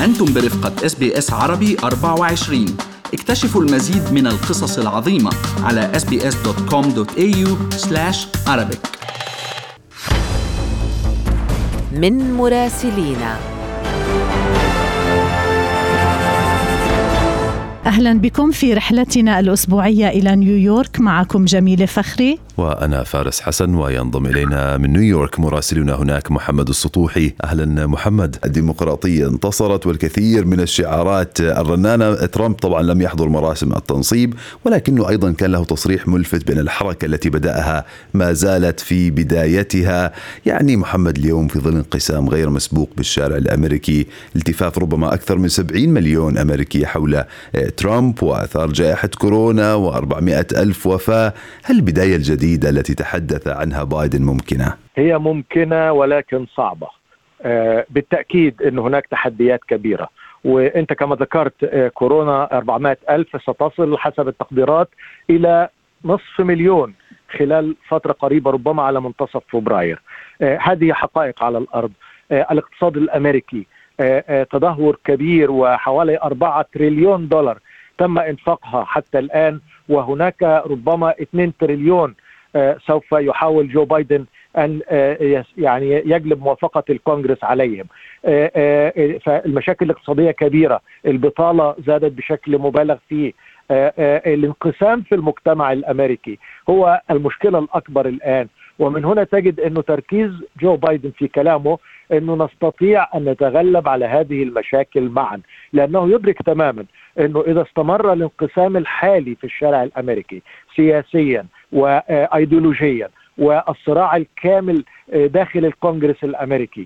أنتم برفقة SBS عربي 24. اكتشفوا المزيد من القصص العظيمة على sbs.com.au/arabic. من مراسلينا. أهلا بكم في رحلتنا الأسبوعية إلى نيويورك. معكم جميلة فخري وأنا فارس حسن، وينضم إلينا من نيويورك مراسلنا هناك محمد السطوحي. أهلا محمد. الديمقراطية انتصرت والكثير من الشعارات الرنانة. ترامب طبعا لم يحضر مراسم التنصيب، ولكنه أيضا كان له تصريح ملفت بأن الحركة التي بدأها ما زالت في بدايتها. يعني محمد، اليوم في ظل انقسام غير مسبوق بالشارع الأمريكي، التفاف ربما أكثر من 70 مليون أمريكي حول ترامب وآثار جائحة كورونا و400 ألف وفاة، هل البداية الجديدة التي تحدث عنها بايدن ممكنة؟ هي ممكنة ولكن صعبة. بالتأكيد أن هناك تحديات كبيرة، وأنت كما ذكرت كورونا 400 ألف ستصل حسب التقديرات إلى نصف مليون خلال فترة قريبة، ربما على منتصف فبراير. هذه حقائق على الأرض. الاقتصاد الأمريكي تدهور كبير، وحوالي 4 تريليون دولار تم إنفاقها حتى الآن، وهناك ربما 2 تريليون سوف يحاول جو بايدن أن يعني يجلب موافقة الكونغرس عليهم. فالمشاكل الاقتصادية كبيرة، البطالة زادت بشكل مبالغ فيه، الانقسام في المجتمع الأمريكي هو المشكلة الأكبر الآن. ومن هنا تجد أنه تركيز جو بايدن في كلامه أنه نستطيع أن نتغلب على هذه المشاكل معا، لأنه يدرك تماما أنه إذا استمر الانقسام الحالي في الشارع الأمريكي سياسيا وأيديولوجيا، والصراع الكامل داخل الكونغرس الأمريكي،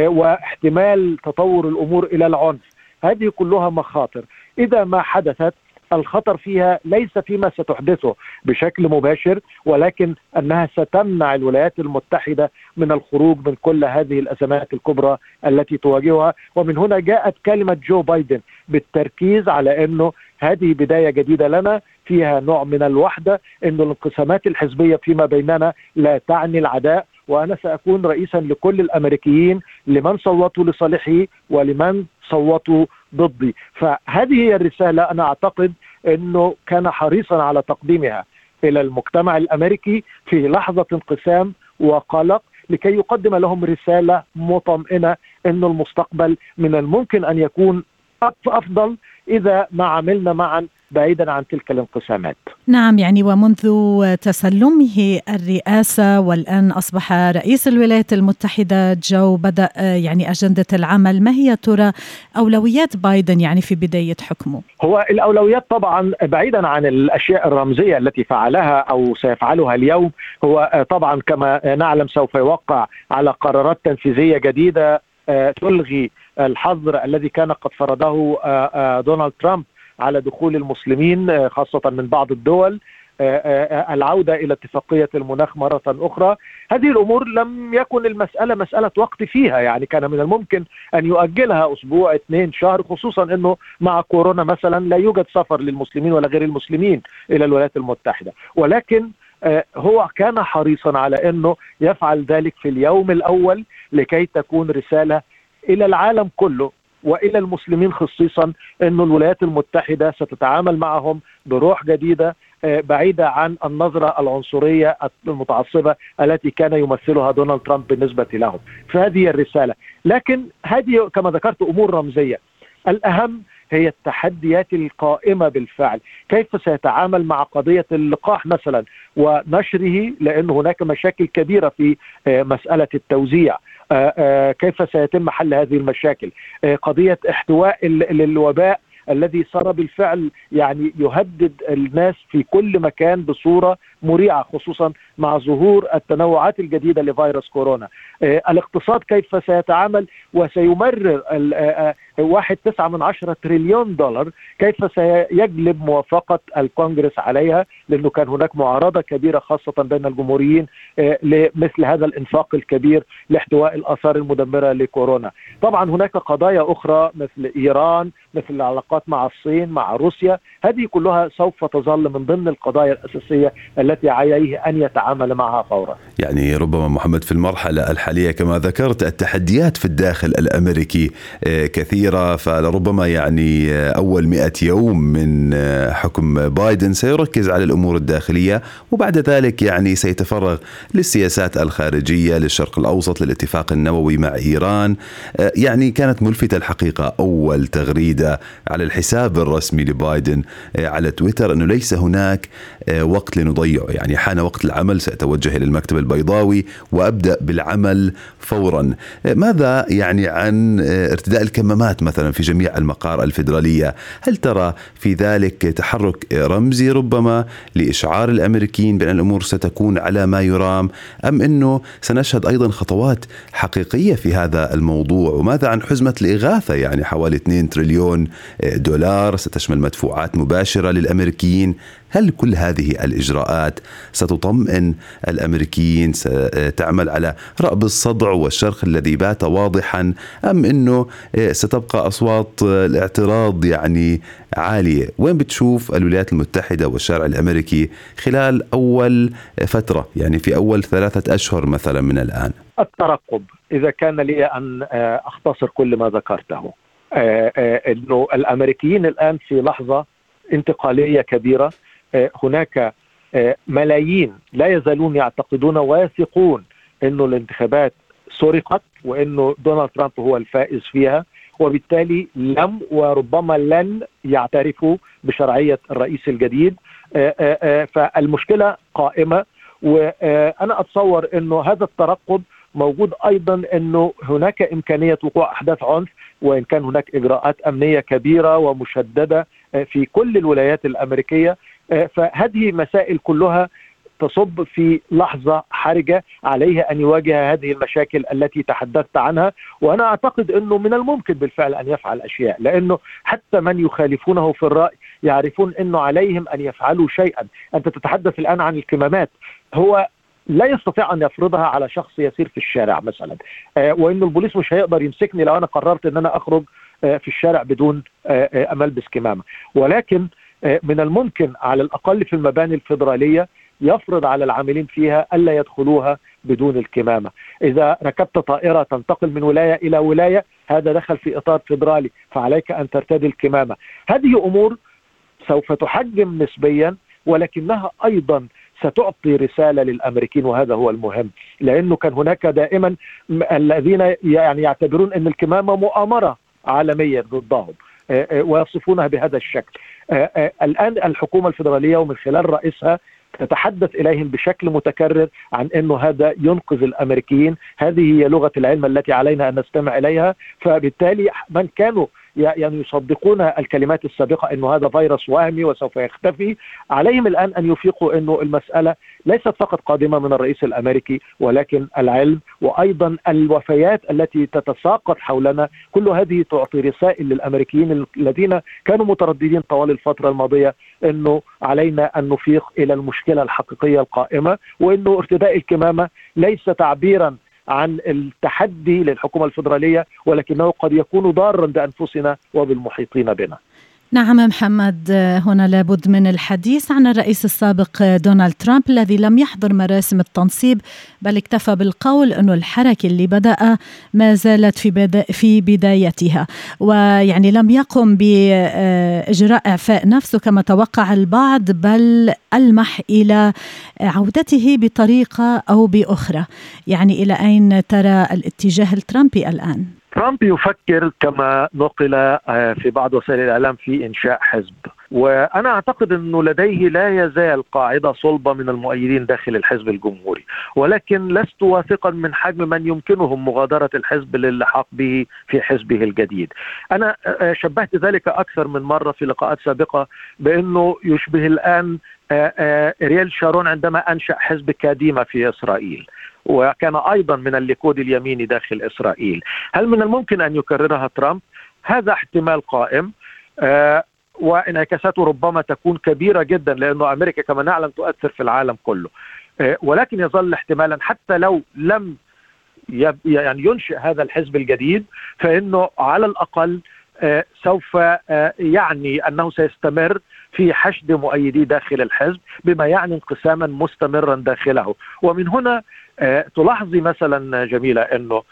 واحتمال تطور الأمور إلى العنف، هذه كلها مخاطر. إذا ما حدثت، الخطر فيها ليس فيما ستحدثه بشكل مباشر، ولكن أنها ستمنع الولايات المتحدة من الخروج من كل هذه الأزمات الكبرى التي تواجهها. ومن هنا جاءت كلمة جو بايدن بالتركيز على أنه هذه بداية جديدة لنا، فيها نوع من الوحدة، أن الانقسامات الحزبية فيما بيننا لا تعني العداء، وأنا سأكون رئيسا لكل الأمريكيين، لمن صوتوا لصالحي ولمن صوتوا ضدي. فهذه هي الرسالة. أنا أعتقد أنه كان حريصا على تقديمها إلى المجتمع الأمريكي في لحظة انقسام وقلق، لكي يقدم لهم رسالة مطمئنة أن المستقبل من الممكن أن يكون أفضل إذا ما عملنا معا بعيدا عن تلك الانقسامات. نعم، يعني ومنذ تسلمه الرئاسة والآن أصبح رئيس الولايات المتحدة، جو بدأ يعني أجندة العمل. ما هي ترى أولويات بايدن يعني في بداية حكمه؟ هو الأولويات طبعا بعيدا عن الأشياء الرمزية التي فعلها أو سيفعلها اليوم، هو طبعا كما نعلم سوف يوقع على قرارات تنفيذية جديدة تلغي الحظر الذي كان قد فرضه دونالد ترامب على دخول المسلمين خاصة من بعض الدول، العودة إلى اتفاقية المناخ مرة أخرى. هذه الأمور لم يكن المسألة مسألة وقت فيها، يعني كان من الممكن أن يؤجلها أسبوع 2 شهر، خصوصا أنه مع كورونا مثلا لا يوجد سفر للمسلمين ولا غير المسلمين إلى الولايات المتحدة، ولكن هو كان حريصا على أنه يفعل ذلك في اليوم الأول، لكي تكون رسالة إلى العالم كله وإلى المسلمين خصيصا أن الولايات المتحدة ستتعامل معهم بروح جديدة، بعيدة عن النظرة العنصرية المتعصبة التي كان يمثلها دونالد ترامب بالنسبة لهم. فهذه الرسالة، لكن هذه كما ذكرت أمور رمزية. الأهم هي التحديات القائمة بالفعل، كيف سيتعامل مع قضية اللقاح مثلا ونشره، لأن هناك مشاكل كبيرة في مسألة التوزيع، كيف سيتم حل هذه المشاكل، قضية احتواء الوباء الذي صار بالفعل يعني يهدد الناس في كل مكان بصورة مريعة، خصوصا مع ظهور التنوعات الجديدة لفيروس كورونا. الاقتصاد كيف سيتعامل وسيمرر 1.9 تريليون دولار، كيف سيجلب موافقة الكونغرس عليها، لأنه كان هناك معارضة كبيرة خاصة بين الجمهوريين لمثل هذا الإنفاق الكبير لاحتواء الآثار المدمرة لكورونا. طبعا هناك قضايا أخرى مثل إيران، مثل العلاقات العلاقات مع الصين مع روسيا، هذه كلها سوف تظل من ضمن القضايا الأساسية التي عليه أن يتعامل معها فورا. يعني ربما محمد في المرحلة الحالية كما ذكرت التحديات في الداخل الأمريكي كثيرة، فلربما يعني أول 100 يوم من حكم بايدن سيركز على الأمور الداخلية، وبعد ذلك يعني سيتفرغ للسياسات الخارجية للشرق الأوسط، للاتفاق النووي مع إيران. يعني كانت ملفتة الحقيقة أول تغريدة على الحساب الرسمي لبايدن على تويتر أنه ليس هناك وقت لنضيعه، يعني حان وقت العمل، سأتوجه إلى المكتب البيضاوي وأبدأ بالعمل فورا. ماذا يعني عن ارتداء الكمامات مثلا في جميع المقار الفيدرالية؟ هل ترى في ذلك تحرك رمزي ربما لإشعار الأمريكيين بأن الأمور ستكون على ما يرام، أم أنه سنشهد أيضا خطوات حقيقية في هذا الموضوع؟ وماذا عن حزمة الإغاثة، يعني حوالي 2 تريليون دولار ستشمل مدفوعات مباشرة للأمريكيين؟ هل كل هذه الإجراءات ستطمئن الأمريكيين، ستعمل على رأب الصدع والشرخ الذي بات واضحا، أم أنه ستبقى أصوات الاعتراض يعني عالية؟ وين بتشوف الولايات المتحدة والشارع الأمريكي خلال أول فترة، يعني في أول 3 أشهر مثلا من الآن؟ الترقب، إذا كان لي أن أختصر كل ما ذكرته، أنه الأمريكيين الآن في لحظة انتقالية كبيرة. هناك ملايين لا يزالون يعتقدون ويثقون أنه الانتخابات سرقت وأنه دونالد ترامب هو الفائز فيها، وبالتالي لم وربما لن يعترفوا بشرعية الرئيس الجديد. فالمشكلة قائمة، وأنا أتصور أنه هذا الترقب موجود أيضا، أنه هناك إمكانية وقوع أحداث عنف، وإن كان هناك إجراءات أمنية كبيرة ومشددة في كل الولايات الأمريكية. فهذه مسائل كلها تصب في لحظة حرجة عليه أن يواجه هذه المشاكل التي تحدثت عنها. وأنا أعتقد أنه من الممكن بالفعل أن يفعل أشياء، لأنه حتى من يخالفونه في الرأي يعرفون أنه عليهم أن يفعلوا شيئا. أنت تتحدث الآن عن الكمامات، هو لا يستطيع أن يفرضها على شخص يسير في الشارع مثلا، وإنه البوليس مش هيقدر يمسكني لو أنا قررت أن أنا أخرج في الشارع بدون أن ألبس كمامة. ولكن من الممكن على الأقل في المباني الفيدرالية يفرض على العاملين فيها ألا يدخلوها بدون الكمامة. إذا ركبت طائرة تنتقل من ولاية إلى ولاية، هذا دخل في إطار فيدرالي، فعليك أن ترتدي الكمامة. هذه أمور سوف تحجم نسبيا، ولكنها أيضا ستعطي رسالة للأمريكيين، وهذا هو المهم، لأنه كان هناك دائما الذين يعني يعتبرون أن الكمامة مؤامرة عالمية ضدهم ويصفونها بهذا الشكل. الآن الحكومة الفيدرالية ومن خلال رئيسها تتحدث إليهم بشكل متكرر عن أنه هذا ينقذ الأمريكيين. هذه هي لغة العلم التي علينا أن نستمع إليها. فبالتالي من كانوا يعني يصدقون الكلمات السابقة أنه هذا فيروس وهمي وسوف يختفي، عليهم الآن أن يفيقوا أنه المسألة ليست فقط قادمة من الرئيس الأمريكي، ولكن العلم وأيضا الوفيات التي تتساقط حولنا، كل هذه تعطي رسائل للأمريكيين الذين كانوا مترددين طوال الفترة الماضية أنه علينا أن نفيق إلى المشكلة الحقيقية القائمة، وأنه ارتداء الكمامة ليس تعبيرا عن التحدي للحكومة الفيدرالية، ولكنه قد يكون ضارا بأنفسنا وبالمحيطين بنا. نعم محمد، هنا لابد من الحديث عن الرئيس السابق دونالد ترامب الذي لم يحضر مراسم التنصيب، بل اكتفى بالقول أنه الحركة اللي بدأ ما زالت في بدايتها، ويعني لم يقم بإجراء إعفاء نفسه كما توقع البعض، بل ألمح إلى عودته بطريقة أو بأخرى. يعني إلى أين ترى الاتجاه الترامبي الآن؟ ترامب يفكر كما نقل في بعض وسائل الإعلام في إنشاء حزب، وأنا أعتقد أنه لديه لا يزال قاعدة صلبة من المؤيدين داخل الحزب الجمهوري، ولكن لست واثقا من حجم من يمكنهم مغادرة الحزب للحاق به في حزبه الجديد. أنا شبهت ذلك أكثر من مرة في لقاءات سابقة بأنه يشبه الآن إريال شارون عندما أنشأ حزب كاديما في إسرائيل، وكان أيضا من الليكود اليميني داخل إسرائيل. هل من الممكن أن يكررها ترامب؟ هذا احتمال قائم، وانعكاساته ربما تكون كبيرة جدا، لأنه أمريكا كما نعلم تؤثر في العالم كله، ولكن يظل احتمالا حتى لو لم يعني ينشئ هذا الحزب الجديد، فإنه على الأقل سوف يعني أنه سيستمر في حشد مؤيدي داخل الحزب، بما يعني انقساما مستمرا داخله. ومن هنا تلاحظي مثلا جميلة أنه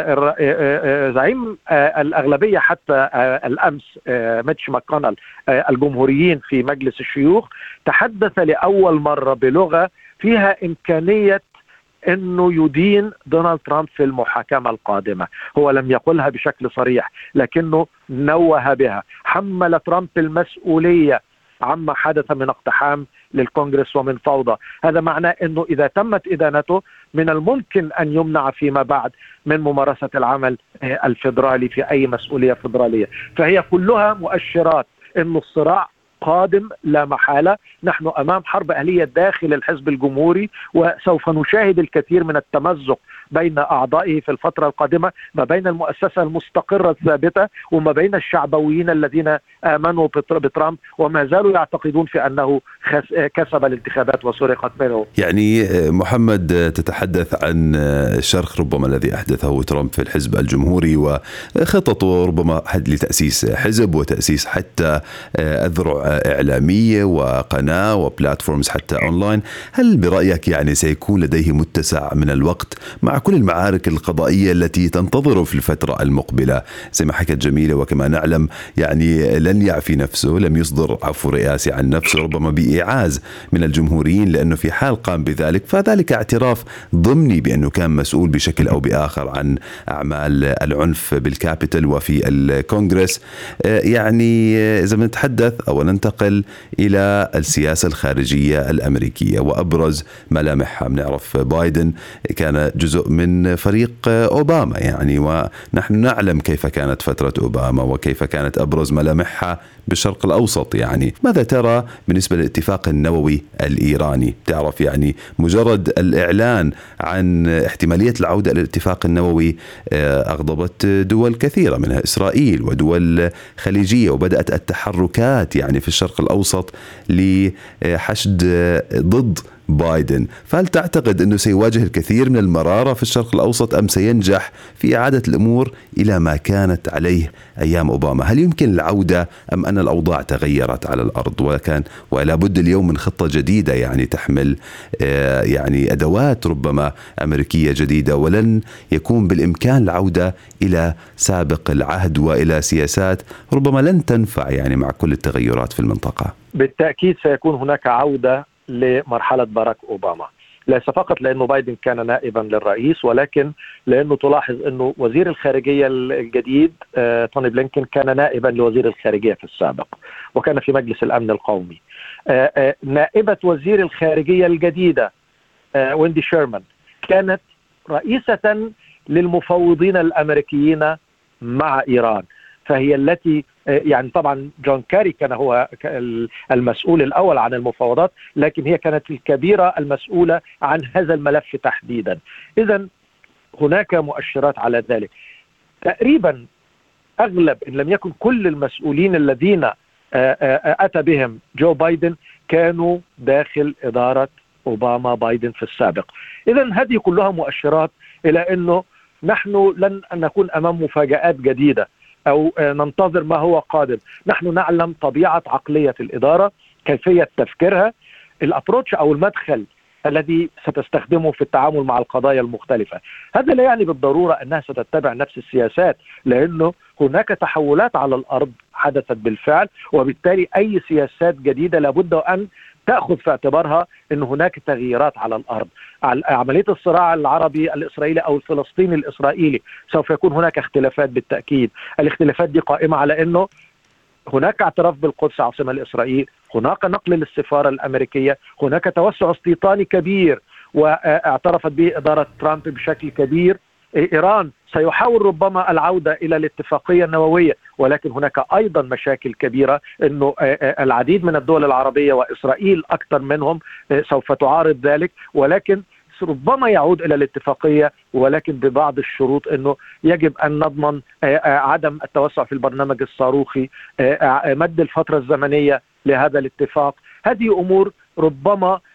زعيم الأغلبية حتى الأمس ميتش ماكونل الجمهوريين في مجلس الشيوخ تحدث لأول مرة بلغة فيها إمكانية أنه يدين دونالد ترامب في المحاكمة القادمة. هو لم يقلها بشكل صريح لكنه نوه بها. حمل ترامب المسؤولية عما حدث من اقتحام للكونغرس ومن فوضى. هذا معناه أنه إذا تمت إدانته من الممكن أن يمنع فيما بعد من ممارسة العمل الفيدرالي في أي مسؤولية فيدرالية. فهي كلها مؤشرات أن الصراع قادم لا محالة. نحن أمام حرب أهلية داخل الحزب الجمهوري، وسوف نشاهد الكثير من التمزق بين أعضائه في الفترة القادمة، ما بين المؤسسة المستقرة الثابتة وما بين الشعبويين الذين آمنوا بترامب وما زالوا يعتقدون في أنه كسب الانتخابات وسرقت منه. يعني محمد، تتحدث عن الشرخ ربما الذي أحدثه ترامب في الحزب الجمهوري وخططه ربما لتأسيس حزب وتأسيس حتى أذرع إعلامية وقناة وبلاتفورمز حتى أونلاين. هل برأيك يعني سيكون لديه متسع من الوقت مع كل المعارك القضائية التي تنتظره في الفترة المقبلة؟ زي ما حكت جميلة وكما نعلم يعني لن يعفي نفسه، لم يصدر عفو رئاسي عن نفسه ربما بإيعاز من الجمهوريين، لأنه في حال قام بذلك فذلك اعتراف ضمني بأنه كان مسؤول بشكل أو بآخر عن أعمال العنف بالكابيتال وفي الكونغرس. يعني إذا بنتحدث أو ننتقل إلى السياسة الخارجية الأمريكية وأبرز ملامحها، بنعرف بايدن كان جزء من فريق أوباما يعني، ونحن نعلم كيف كانت فترة أوباما وكيف كانت أبرز ملامحها بالشرق الأوسط. يعني ماذا ترى بالنسبة للاتفاق النووي الإيراني؟ تعرف يعني مجرد الإعلان عن احتمالية العودة إلى الاتفاق النووي أغضبت دول كثيرة منها إسرائيل ودول خليجية، وبدأت التحركات يعني في الشرق الأوسط لحشد ضد بايدن. فهل تعتقد أنه سيواجه الكثير من المرارة في الشرق الأوسط أم سينجح في إعادة الأمور إلى ما كانت عليه أيام أوباما؟ هل يمكن العودة أم أن الأوضاع تغيرت على الأرض ولا بد اليوم من خطة جديدة يعني تحمل يعني أدوات ربما أمريكية جديدة، ولن يكون بالإمكان العودة إلى سابق العهد وإلى سياسات ربما لن تنفع يعني مع كل التغيرات في المنطقة؟ بالتأكيد سيكون هناك عودة لمرحلة باراك أوباما، ليس فقط لأنه بايدن كان نائبا للرئيس، ولكن لأنه تلاحظ أنه وزير الخارجية الجديد توني بلينكن كان نائبا لوزير الخارجية في السابق وكان في مجلس الأمن القومي. نائبة وزير الخارجية الجديدة ويندي شيرمان كانت رئيسة للمفوضين الأمريكيين مع إيران، فهي التي يعني طبعا جون كاري كان هو المسؤول الأول عن المفاوضات، لكن هي كانت الكبيرة المسؤولة عن هذا الملف تحديدا. إذن هناك مؤشرات على ذلك. تقريبا أغلب إن لم يكن كل المسؤولين الذين أتى بهم جو بايدن كانوا داخل إدارة أوباما بايدن في السابق. إذن هذه كلها مؤشرات إلى أنه نحن لن نكون أمام مفاجآت جديدة أو ننتظر ما هو قادم. نحن نعلم طبيعة عقلية الإدارة، كيفية تفكيرها، الأبروتش أو المدخل الذي ستستخدمه في التعامل مع القضايا المختلفة. هذا لا يعني بالضرورة أنها ستتبع نفس السياسات، لأنه هناك تحولات على الأرض حدثت بالفعل، وبالتالي أي سياسات جديدة لابد أن تأخذ في اعتبارها أن هناك تغييرات على الأرض. عملية الصراع العربي الإسرائيلي أو الفلسطيني الإسرائيلي سوف يكون هناك اختلافات بالتأكيد. الاختلافات دي قائمة على أنه هناك اعتراف بالقدس عاصمة لإسرائيل، هناك نقل للسفارة الأمريكية، هناك توسع استيطاني كبير واعترفت به إدارة ترامب بشكل كبير. إيران سيحاول ربما العودة إلى الاتفاقية النووية، ولكن هناك أيضا مشاكل كبيرة، أنه العديد من الدول العربية وإسرائيل أكثر منهم سوف تعارض ذلك، ولكن ربما يعود إلى الاتفاقية، ولكن ببعض الشروط، أنه يجب أن نضمن عدم التوسع في البرنامج الصاروخي، مد الفترة الزمنية لهذا الاتفاق. هذه أمور ربما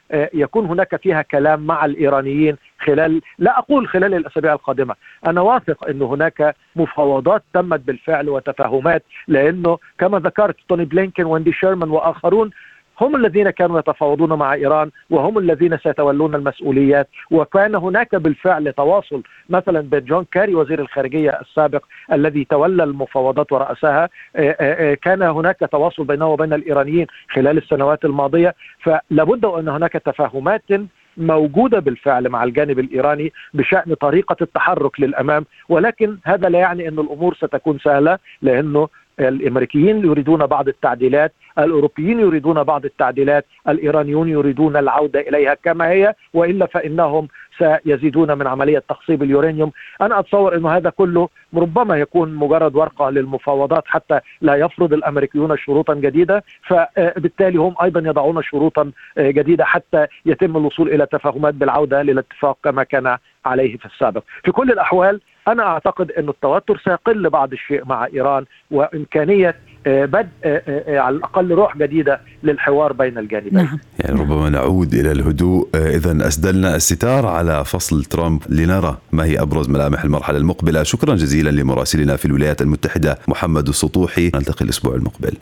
يكون هناك فيها كلام مع الإيرانيين لا أقول خلال الأسابيع القادمة. أنا واثق أن هناك مفاوضات تمت بالفعل وتفاهمات، لأنه كما ذكرت توني بلينكن واندي شيرمان وآخرون هم الذين كانوا يتفاوضون مع إيران وهم الذين سيتولون المسؤوليات. وكان هناك بالفعل تواصل مثلا بين جون كاري وزير الخارجية السابق الذي تولى المفاوضات ورأسها، كان هناك تواصل بينه وبين الإيرانيين خلال السنوات الماضية. فلابد أن هناك تفاهمات موجودة بالفعل مع الجانب الإيراني بشأن طريقة التحرك للأمام، ولكن هذا لا يعني أن الأمور ستكون سهلة، لأنه الأمريكيين يريدون بعض التعديلات، الأوروبيين يريدون بعض التعديلات، الإيرانيون يريدون العودة إليها كما هي، وإلا فإنهم سيزيدون من عملية تخصيب اليورانيوم. أنا أتصور أن هذا كله ربما يكون مجرد ورقة للمفاوضات حتى لا يفرض الأمريكيون شروطا جديدة، فبالتالي هم أيضا يضعون شروطا جديدة حتى يتم الوصول إلى تفاهمات بالعودة للاتفاق كما كان عليه في السابق. في كل الأحوال أنا أعتقد أن التوتر سيقل بعض الشيء مع إيران، وإمكانية بدء على الأقل روح جديدة للحوار بين الجانبين. نعم. يعني ربما نعود إلى الهدوء. إذن أسدلنا الستار على فصل ترامب لنرى ما هي أبرز ملامح المرحلة المقبلة. شكرا جزيلا لمراسلنا في الولايات المتحدة محمد السطوحي. نلتقي الأسبوع المقبل.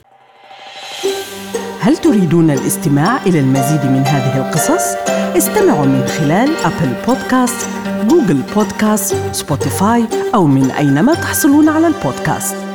هل تريدون الاستماع إلى المزيد من هذه القصص؟ استمعوا من خلال أبل بودكاست، جوجل بودكاست، سبوتيفاي أو من أينما تحصلون على البودكاست.